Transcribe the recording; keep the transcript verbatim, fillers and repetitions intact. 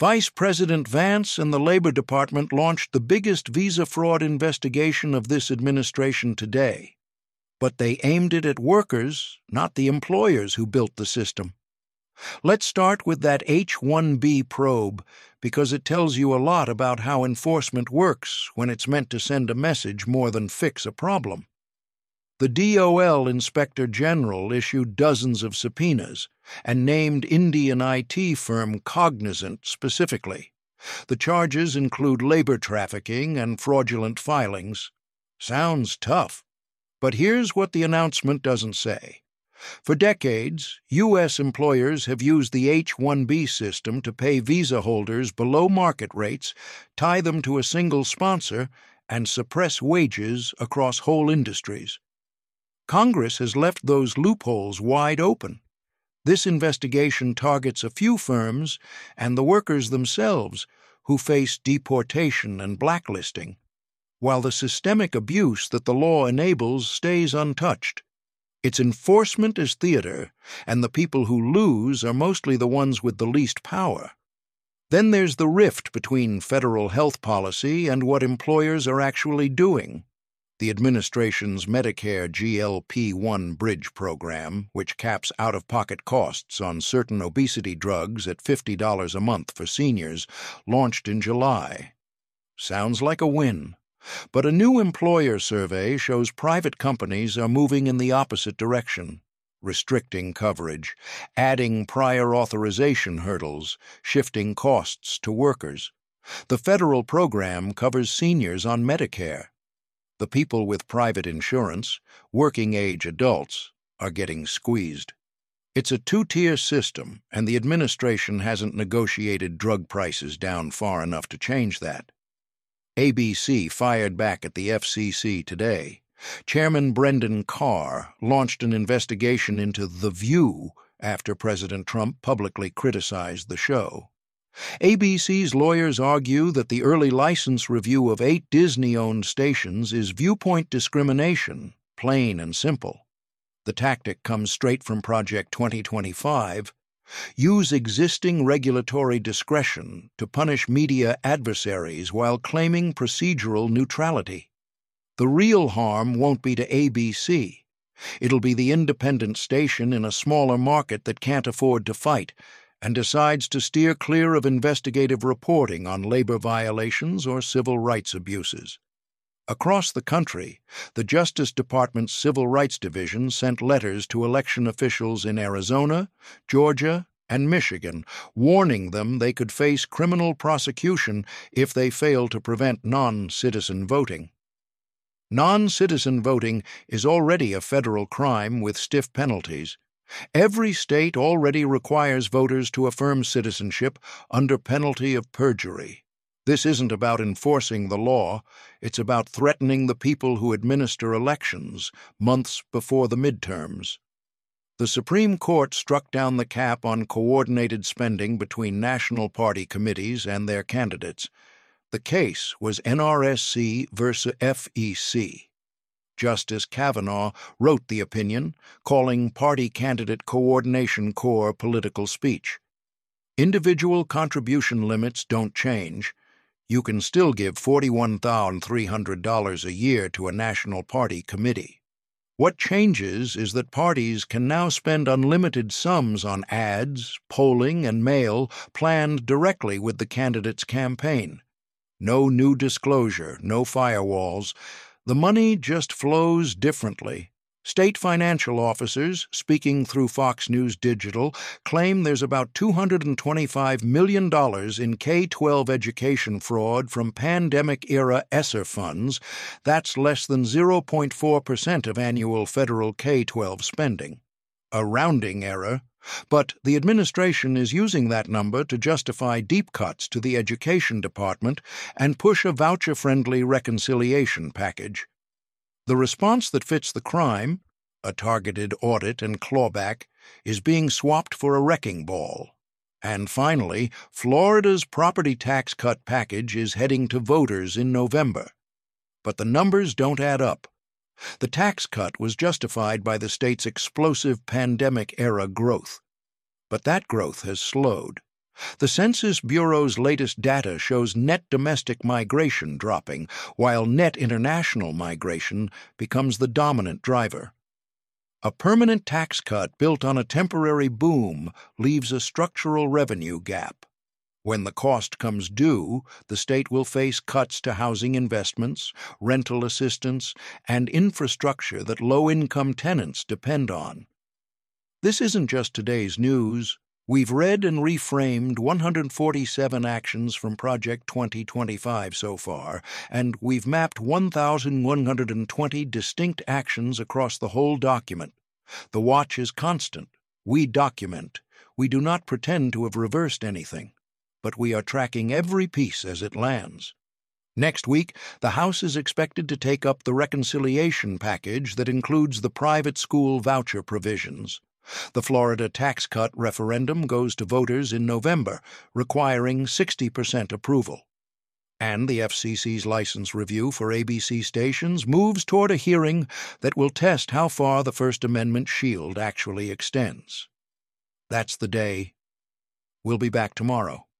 Vice President Vance and the Labor Department launched the biggest visa fraud investigation of this administration today. But they aimed it at workers, not the employers who built the system. Let's start with that H one B probe, because it tells you a lot about how enforcement works when it's meant to send a message more than fix a problem. The D O L Inspector General issued dozens of subpoenas and named Indian I T firm Cognizant specifically. The charges include labor trafficking and fraudulent filings. Sounds tough. But here's what the announcement doesn't say. For decades, U S employers have used the H one B system to pay visa holders below market rates, tie them to a single sponsor, and suppress wages across whole industries. Congress has left those loopholes wide open. This investigation targets a few firms and the workers themselves who face deportation and blacklisting, while the systemic abuse that the law enables stays untouched. Its enforcement is theater, and the people who lose are mostly the ones with the least power. Then there's the rift between federal health policy and what employers are actually doing. The administration's Medicare G L P one Bridge program, which caps out-of-pocket costs on certain obesity drugs at fifty dollars a month for seniors, launched in July. Sounds like a win. But a new employer survey shows private companies are moving in the opposite direction, restricting coverage, adding prior authorization hurdles, shifting costs to workers. The federal program covers seniors on Medicare. The people with private insurance, working-age adults, are getting squeezed. It's a two-tier system, and the administration hasn't negotiated drug prices down far enough to change that. A B C fired back at the F C C today. Chairman Brendan Carr launched an investigation into The View after President Trump publicly criticized the show. A B C's lawyers argue that the early license review of eight Disney-owned stations is viewpoint discrimination, plain and simple. The tactic comes straight from Project twenty twenty-five. Use existing regulatory discretion to punish media adversaries while claiming procedural neutrality. The real harm won't be to A B C. It'll be the independent station in a smaller market that can't afford to fight and decides to steer clear of investigative reporting on labor violations or civil rights abuses. Across the country, the Justice Department's Civil Rights Division sent letters to election officials in Arizona, Georgia, and Michigan, warning them they could face criminal prosecution if they fail to prevent non-citizen voting. Non-citizen voting is already a federal crime with stiff penalties. Every state already requires voters to affirm citizenship under penalty of perjury. This isn't about enforcing the law, it's about threatening the people who administer elections months before the midterms. The Supreme Court struck down the cap on coordinated spending between national party committees and their candidates. The case was N R S C versus F E C. Justice Kavanaugh wrote the opinion, calling Party Candidate Coordination Corps political speech. Individual contribution limits don't change. You can still give forty-one thousand three hundred dollars a year to a national party committee. What changes is that parties can now spend unlimited sums on ads, polling, and mail planned directly with the candidate's campaign. No new disclosure, no firewalls. The money just flows differently. State financial officers, speaking through Fox News Digital, claim there's about two hundred twenty-five million dollars in K twelve education fraud from pandemic-era ESSER funds. That's less than zero point four percent of annual federal K twelve spending. A rounding error, but the administration is using that number to justify deep cuts to the Education Department and push a voucher-friendly reconciliation package. The response that fits the crime, a targeted audit and clawback, is being swapped for a wrecking ball. And finally, Florida's property tax cut package is heading to voters in November. But the numbers don't add up. The tax cut was justified by the state's explosive pandemic-era growth. But that growth has slowed. The Census Bureau's latest data shows net domestic migration dropping, while net international migration becomes the dominant driver. A permanent tax cut built on a temporary boom leaves a structural revenue gap. When the cost comes due, the state will face cuts to housing investments, rental assistance, and infrastructure that low-income tenants depend on. This isn't just today's news. We've read and reframed one hundred forty-seven actions from Project twenty twenty-five so far, and we've mapped one thousand one hundred twenty distinct actions across the whole document. The watch is constant. We document. We do not pretend to have reversed anything, but we are tracking every piece as it lands. Next week, the House is expected to take up the reconciliation package that includes the private school voucher provisions. The Florida tax cut referendum goes to voters in November, requiring sixty percent approval. And the F C C's license review for A B C stations moves toward a hearing that will test how far the First Amendment shield actually extends. That's the day. We'll be back tomorrow.